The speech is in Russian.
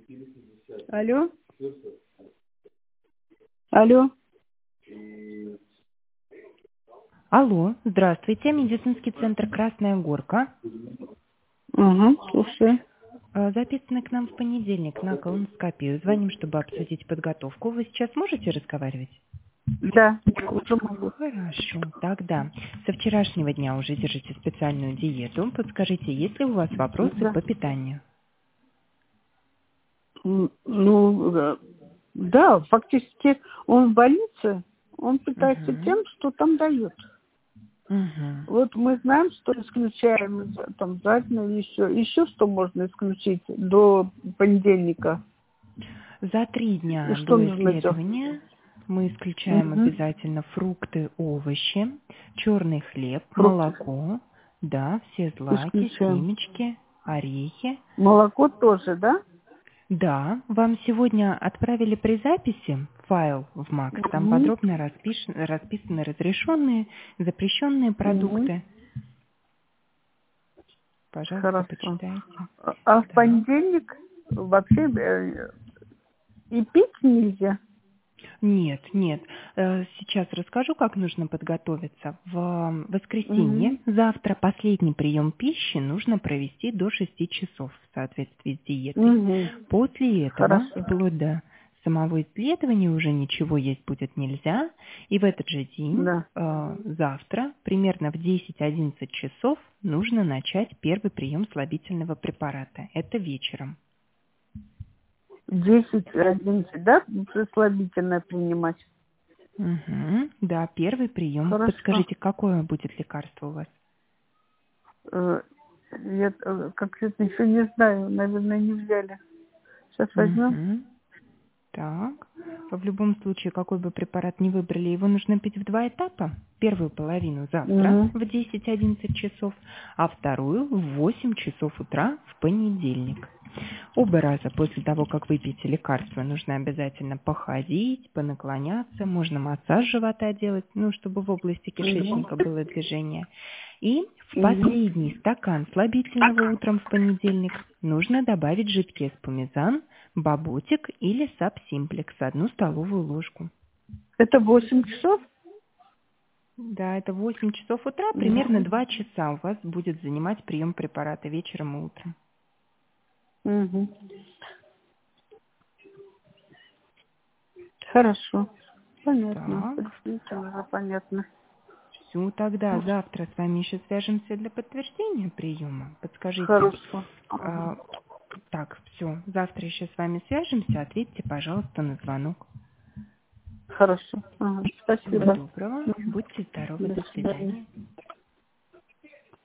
Алло? Алло? Алло, здравствуйте, медицинский центр «Красная Горка». Угу, слушай. Записаны к нам в понедельник на колоноскопию. Звоним, чтобы обсудить подготовку. Вы сейчас можете разговаривать? Да, уже могу. Хорошо, тогда со вчерашнего дня уже держите специальную диету. Подскажите, есть ли у вас вопросы Да. по питанию? Да, фактически он в больнице, он питается Угу. тем, что там дают. Угу. Вот мы знаем, что исключаем там заднюю, еще что можно исключить до понедельника. За 3 И дня что до нужно делать? исследования мы исключаем Угу. обязательно фрукты, овощи, черный хлеб, Фрукты молоко, да, все злаки, исключаем. семечки, орехи. Молоко тоже, да? Да, вам сегодня отправили при записи файл в МАКС. Там Угу. подробно расписаны разрешенные, запрещенные Угу. продукты. Пожалуйста, Хорошо. почитайте. А в Так. понедельник вообще и пить нельзя? Нет, нет. Сейчас расскажу, как нужно подготовиться. В воскресенье, Угу. завтра последний прием пищи нужно провести до 6 часов в соответствии с диетой. Угу. После этого, Хорошо. вплоть до самого исследования, уже ничего есть будет нельзя. И в этот же день, Да. завтра, примерно в 10-11 часов, нужно начать первый прием слабительного препарата. Это вечером. 10-11, да? Слабительное принимать. Угу. Да, первый прием. Хорошо. Подскажите, какое будет лекарство у вас? Я как это еще не знаю. Наверное, не взяли. Сейчас возьмем. Угу. Так. В любом случае, какой бы препарат ни выбрали, его нужно пить в 2 этапа. Первую половину завтра Угу. в 10-11 часов, а вторую в 8 часов утра в понедельник. Оба раза после того, как выпьете лекарство, нужно обязательно походить, понаклоняться, можно массаж живота делать, чтобы в области кишечника было движение. И в Угу. последний стакан слабительного утром в понедельник нужно добавить жидкий эспумизан, баботик или сабсимплекс, 1 столовую ложку. Это 8 часов? Да, это 8 часов утра, примерно Угу. 2 часа у вас будет занимать прием препарата вечером и утром. Угу. Хорошо. Понятно. Так, Действительно уже понятно. все, тогда завтра с вами еще свяжемся для подтверждения приема. Подскажите. Хорошо. Ага. а, Так, все, завтра еще с вами свяжемся, ответьте, пожалуйста, на звонок. Хорошо. Ага. Всего Спасибо. доброго, Мгм. будьте здоровы, До до свидания. свидания.